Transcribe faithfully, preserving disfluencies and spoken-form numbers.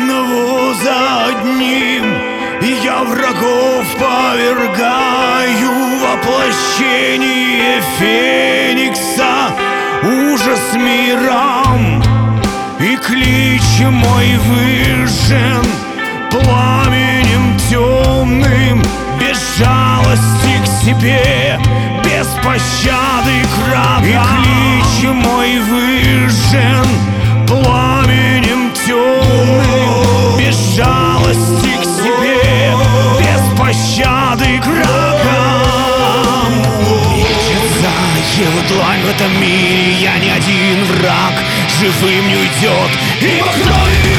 одного за одним, и я врагов повергаю. Воплощение Феникса, ужас мирам, и клич мой выжжен пламенем темным, без жалости к себе, без пощады к врагам. И клич мой выжжен пламенем темным, без жалости к себе, без пощады к врагам. Его длань в этом мире, я не один враг, живым не уйдет, и по крови